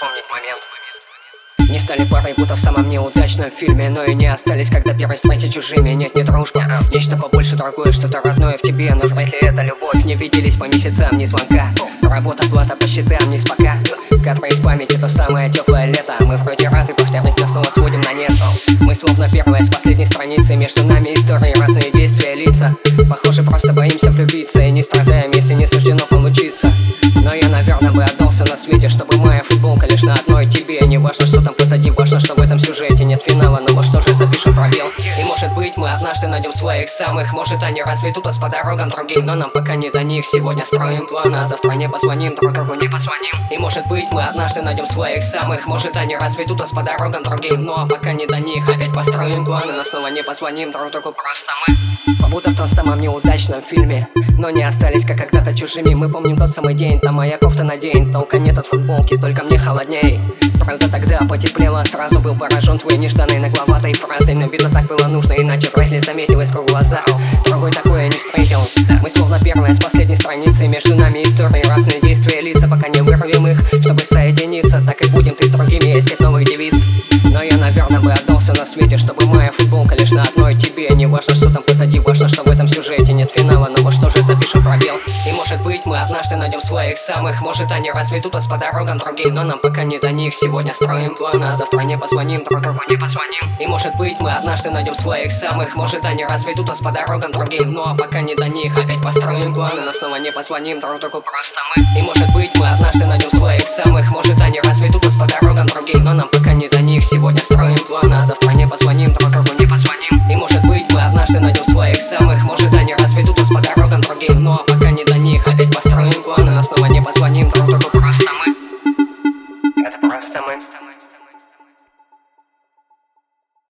вспомнить момент. Не стали парой, будто в самом неудачном фильме, но и не остались, когда первой встречи чужими. Нет, не дружба, нечто побольше другое, что-то родное в тебе. Но вряд ли это любовь, не виделись по месяцам, ни звонка. Работа, плата по счетам, не спока. Кадра из памяти, то самое теплое лето. Мы вроде рады повторить, но снова сводим на нет. Мы словно первая с последней страницы, между нами истории, разные действия, лица. Похоже, просто боимся влюбиться и не страдаем, если не суждено получиться. Но я, наверное, бы отдался на свете, чтобы моя футболка лишь на одной тебе. Не важно, что там позади, важно, что в этом сюжете нет финала. Но может тоже запишем пробел. И может быть мы однажды найдем своих самых. Может они разведут нас по дорогам другим, но нам пока не до них. Сегодня строим планы, а завтра не позвоним, друг другу не позвоним. И может быть мы однажды найдем своих самых. Может они разведут нас по дорогам другим, но пока не до них. Опять построим планы, но снова не позвоним друг другу, просто мы будто в том самом неудачном фильме, но не остались, как когда-то чужими. Мы помним тот самый день, там моя кофта на день. Толка нет от футболки, только мне холодней. Правда тогда потеплело, сразу был поражен твоей нежданной нагловатой фразой. Но видно так было нужно, иначе вряд ли заметилось в глазах. Другой такое не встретил. Мы словно первая с последней страницы, между нами истории, разные действия, лица. Пока не вырвем их, чтобы соединиться, так и будем ты с другими искать новых девиц. Но я, наверное, бы отдался на свете, чтобы моя футболка лишь на одной тебе. Не важно, что там позади, важно, что в этом сюжете нет финала. Но может тоже запишем пробел. И может быть мы однажды найдем своих самых. Может они разведут нас по дорогам другим, но нам пока не до них. Сегодня строим планы, а завтра не позвоним, друг другу не позвоним. И может быть мы однажды найдем своих самых. Может они разведут нас по дорогам другим, но пока не до них. Опять построим планы, но снова не позвоним друг другу, просто мы. И может быть мы однажды найдем своих самых. Может они разведут нас по дорогам другим, но нам пока не до них. Сегодня строим планы, а завтра не позвоним, друг другу не позвоним. И может быть мы однажды найдем своих самых. Может они разведут нас по дорогам другим, но пока